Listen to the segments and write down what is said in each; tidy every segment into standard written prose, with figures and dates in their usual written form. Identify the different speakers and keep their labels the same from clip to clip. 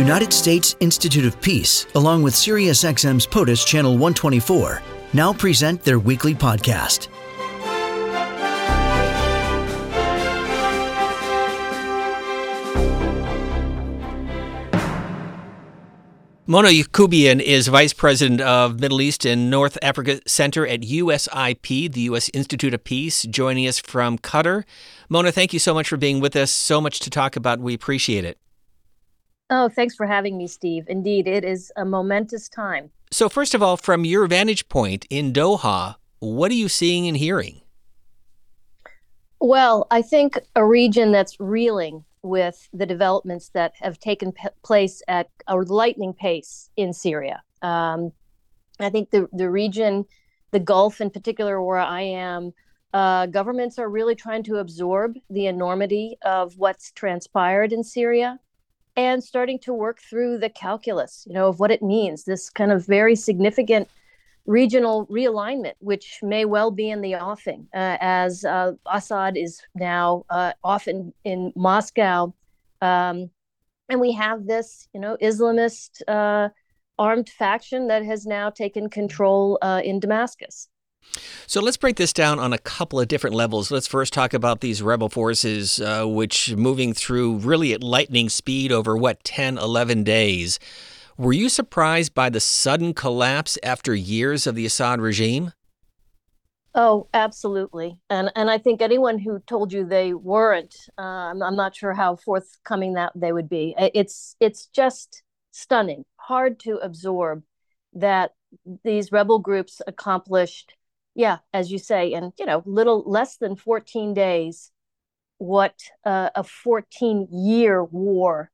Speaker 1: United States Institute of Peace, along with SiriusXM's POTUS Channel 124, now present their weekly podcast.
Speaker 2: Mona Yacoubian is Vice President of Middle East and North Africa Center at USIP, the U.S. Institute of Peace, joining us from Qatar. Mona, thank you so much for being with us. So much to talk about. We appreciate it.
Speaker 3: Oh, thanks for having me, Steve. Indeed, it is a momentous time.
Speaker 2: So first of all, from your vantage point in Doha, what are you seeing and hearing?
Speaker 3: Well, I think a region that's reeling with the developments that have taken place at a lightning pace in Syria. I think the region, the Gulf in particular, where I am, governments are really trying to absorb the enormity of what's transpired in Syria and starting to work through the calculus, of what it means, this kind of very significant regional realignment, which may well be in the offing, as Assad is now often in Moscow. And we have this, Islamist armed faction that has now taken control in Damascus.
Speaker 2: So let's break this down on a couple of different levels. Let's first talk about these rebel forces, which moving through really at lightning speed over, 10, 11 days. Were you surprised by the sudden collapse after years of the Assad regime?
Speaker 3: Oh, absolutely. And I think anyone who told you they weren't, I'm not sure how forthcoming that they would be. It's just stunning, hard to absorb that these rebel groups accomplished, as you say, in little less than 14 days, what a 14-year war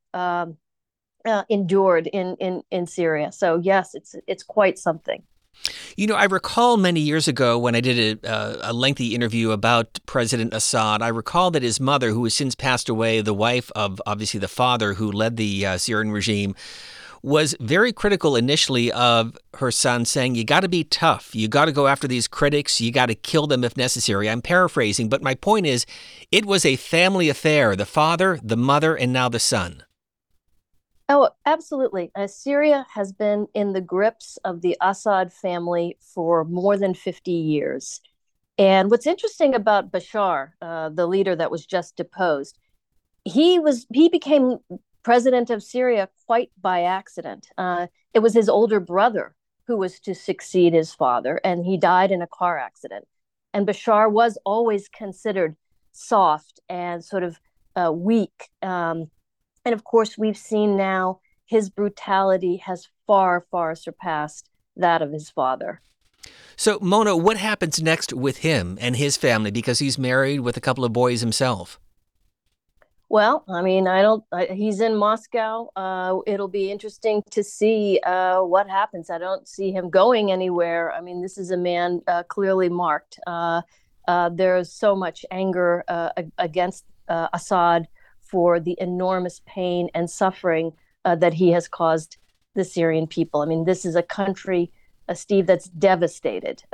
Speaker 3: endured in Syria. So yes, it's quite something.
Speaker 2: I recall many years ago when I did a lengthy interview about President Assad, I recall that his mother, who has since passed away, the wife of obviously the father who led the Syrian regime, was very critical initially of her son, saying, you got to be tough. You got to go after these critics. You got to kill them if necessary. I'm paraphrasing, but my point is, it was a family affair, the father, the mother, and now the son.
Speaker 3: Oh, absolutely. Syria has been in the grips of the Assad family for more than 50 years. And what's interesting about Bashar, the leader that was just deposed, he became president of Syria quite by accident. It was his older brother who was to succeed his father, and he died in a car accident. And Bashar was always considered soft and sort of weak. And of course, we've seen now his brutality has far, far surpassed that of his father.
Speaker 2: So, Mona, what happens next with him and his family? Because he's married with a couple of boys himself.
Speaker 3: Well, I mean, he's in Moscow. It'll be interesting to see what happens. I don't see him going anywhere. I mean, this is a man clearly marked. There's so much anger against Assad for the enormous pain and suffering that he has caused the Syrian people. I mean, this is a country, Steve, that's devastated,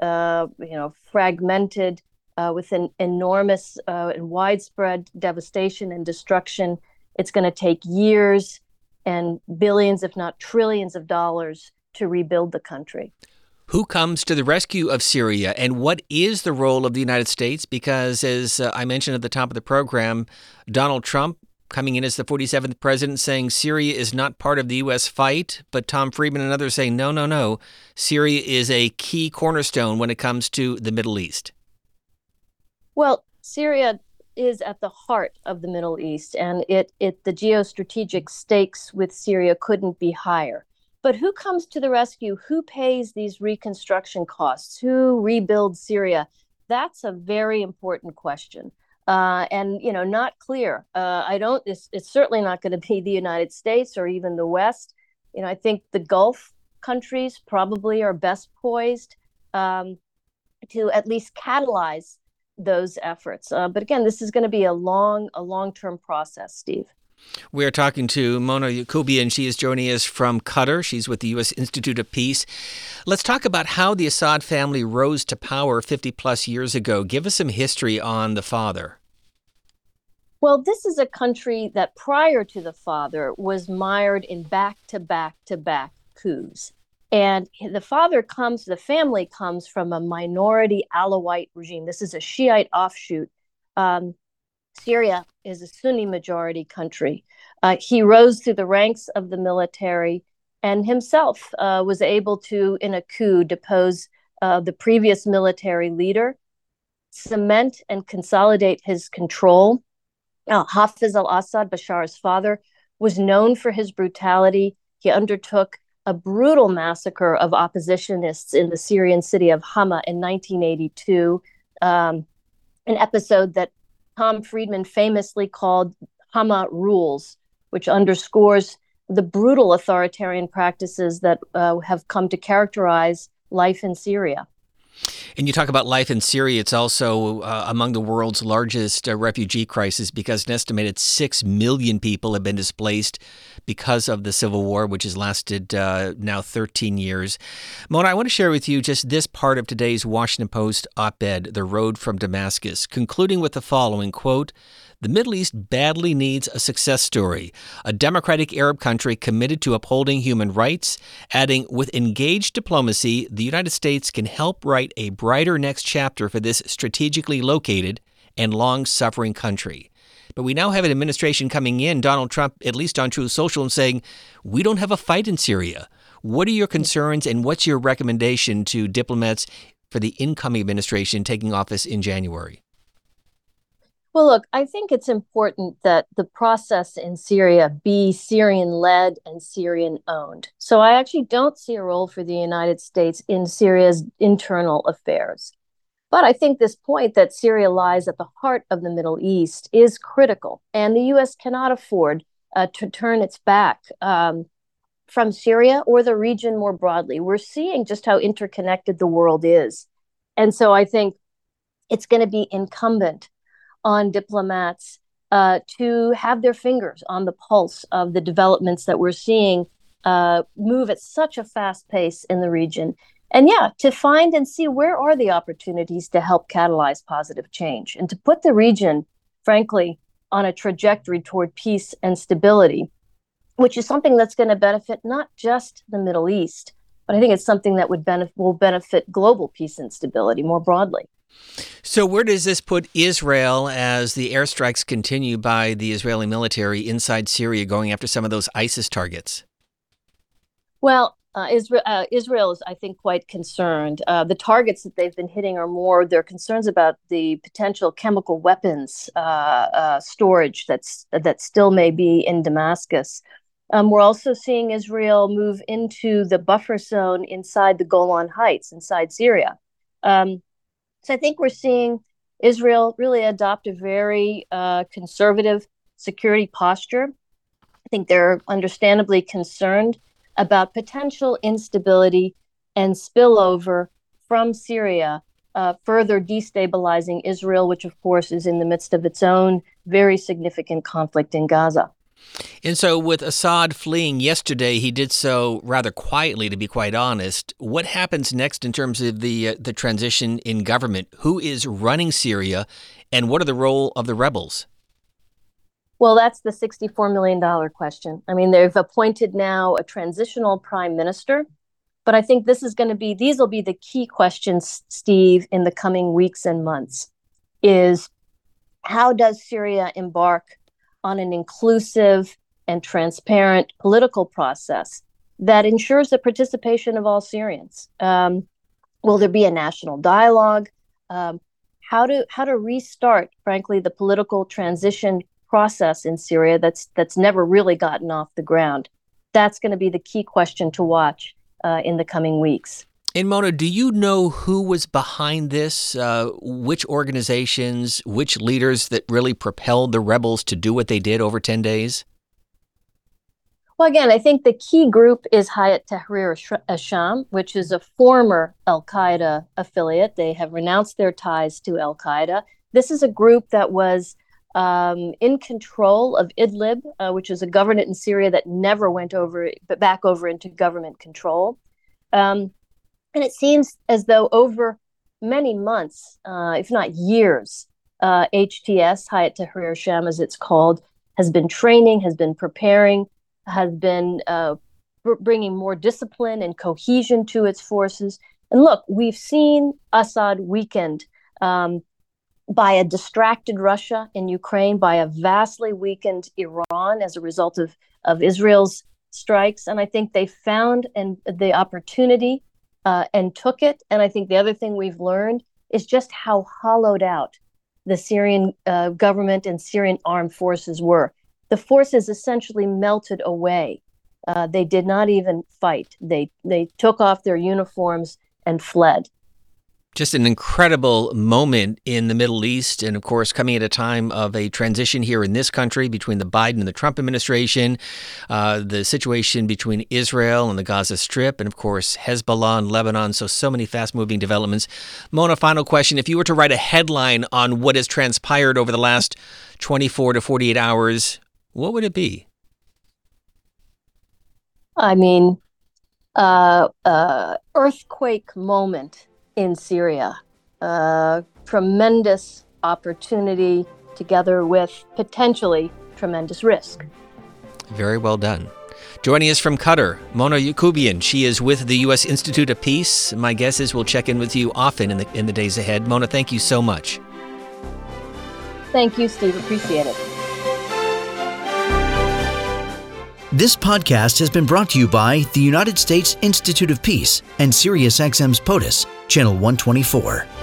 Speaker 3: fragmented with an enormous and widespread devastation and destruction. It's going to take years and billions, if not trillions of dollars to rebuild the country.
Speaker 2: Who comes to the rescue of Syria, and what is the role of the United States? Because as I mentioned at the top of the program, Donald Trump coming in as the 47th president saying Syria is not part of the U.S. fight, but Tom Friedman and others saying, no, Syria is a key cornerstone when it comes to the Middle East.
Speaker 3: Well, Syria is at the heart of the Middle East, and the geostrategic stakes with Syria couldn't be higher. But who comes to the rescue? Who pays these reconstruction costs? Who rebuilds Syria? That's a very important question. And not clear. It's certainly not going to be the United States or even the West. I think the Gulf countries probably are best poised to at least catalyze those efforts. But again, this is going to be a long-term process, Steve.
Speaker 2: We are talking to Mona Yacoubian. She is joining us from Qatar. She's with the U.S. Institute of Peace. Let's talk about how the Assad family rose to power 50-plus years ago. Give us some history on the father.
Speaker 3: Well, this is a country that prior to the father was mired in back-to-back coups. And the family comes from a minority Alawite regime. This is a Shiite offshoot. Um, Syria is a Sunni majority country. He rose through the ranks of the military and himself was able to, in a coup, depose the previous military leader, cement and consolidate his control. Hafez al-Assad, Bashar's father, was known for his brutality. He undertook a brutal massacre of oppositionists in the Syrian city of Hama in 1982, an episode that Tom Friedman famously called Hama Rules, which underscores the brutal authoritarian practices that have come to characterize life in Syria.
Speaker 2: And you talk about life in Syria. It's also among the world's largest refugee crisis because an estimated 6 million people have been displaced because of the civil war, which has lasted now 13 years. Mona, I want to share with you just this part of today's Washington Post op-ed, The Road from Damascus, concluding with the following, quote, "The Middle East badly needs a success story, a democratic Arab country committed to upholding human rights," adding, "With engaged diplomacy, the United States can help write a brighter next chapter for this strategically located and long-suffering country." But we now have an administration coming in, Donald Trump, at least on Truth Social, and saying, we don't have a fight in Syria. What are your concerns and what's your recommendation to diplomats for the incoming administration taking office in January?
Speaker 3: Well, look, I think it's important that the process in Syria be Syrian-led and Syrian-owned. So I actually don't see a role for the United States in Syria's internal affairs. But I think this point that Syria lies at the heart of the Middle East is critical, and the U.S. cannot afford to turn its back from Syria or the region more broadly. We're seeing just how interconnected the world is. And so I think it's going to be incumbent on diplomats to have their fingers on the pulse of the developments that we're seeing move at such a fast pace in the region. And to find and see where are the opportunities to help catalyze positive change and to put the region, frankly, on a trajectory toward peace and stability, which is something that's going to benefit not just the Middle East, but I think it's something that will benefit global peace and stability more broadly.
Speaker 2: So where does this put Israel as the airstrikes continue by the Israeli military inside Syria going after some of those ISIS targets?
Speaker 3: Well, Israel is, I think, quite concerned. The targets that they've been hitting are more their concerns about the potential chemical weapons storage that still may be in Damascus. We're also seeing Israel move into the buffer zone inside the Golan Heights, inside Syria. So I think we're seeing Israel really adopt a very conservative security posture. I think they're understandably concerned about potential instability and spillover from Syria, further destabilizing Israel, which of course is in the midst of its own very significant conflict in Gaza.
Speaker 2: And so with Assad fleeing yesterday, he did so rather quietly, to be quite honest. What happens next in terms of the transition in government? Who is running Syria, and what are the role of the rebels?
Speaker 3: Well, that's the $64 million question. I mean, they've appointed now a transitional prime minister, but I think these will be the key questions, Steve, in the coming weeks and months, is how does Syria embark on an inclusive and transparent political process that ensures the participation of all Syrians? Will there be a national dialogue? How to restart, frankly, the political transition process in Syria that's never really gotten off the ground? That's going to be the key question to watch in the coming weeks.
Speaker 2: And Mona, do you know who was behind this? Which organizations, which leaders that really propelled the rebels to do what they did over 10 days?
Speaker 3: Well, again, I think the key group is Hayat Tahrir al-Sham, which is a former al-Qaeda affiliate. They have renounced their ties to al-Qaeda. This is a group that was in control of Idlib, which is a governorate in Syria that never went back over into government control. And it seems as though over many months, if not years, HTS, Hayat Tahrir Sham, as it's called, has been training, has been preparing, has been bringing more discipline and cohesion to its forces. And look, we've seen Assad weakened by a distracted Russia in Ukraine, by a vastly weakened Iran as a result of Israel's strikes. And I think they found the opportunity and took it. And I think the other thing we've learned is just how hollowed out the Syrian government and Syrian armed forces were. The forces essentially melted away. They did not even fight. They took off their uniforms and fled.
Speaker 2: Just an incredible moment in the Middle East, and of course coming at a time of a transition here in this country between the Biden and the Trump administration, the situation between Israel and the Gaza Strip, and of course Hezbollah and Lebanon, so many fast-moving developments. Mona, final question. If you were to write a headline on what has transpired over the last 24 to 48 hours, what would it be?
Speaker 3: I mean, earthquake moment in Syria. Tremendous opportunity together with potentially tremendous risk.
Speaker 2: Very well done. Joining us from Qatar, Mona Yacoubian. She is with the U.S. Institute of Peace. My guess is we'll check in with you often in the days ahead. Mona, thank you so much.
Speaker 3: Thank you, Steve. Appreciate it.
Speaker 1: This podcast has been brought to you by the United States Institute of Peace and SiriusXM's POTUS, Channel 124.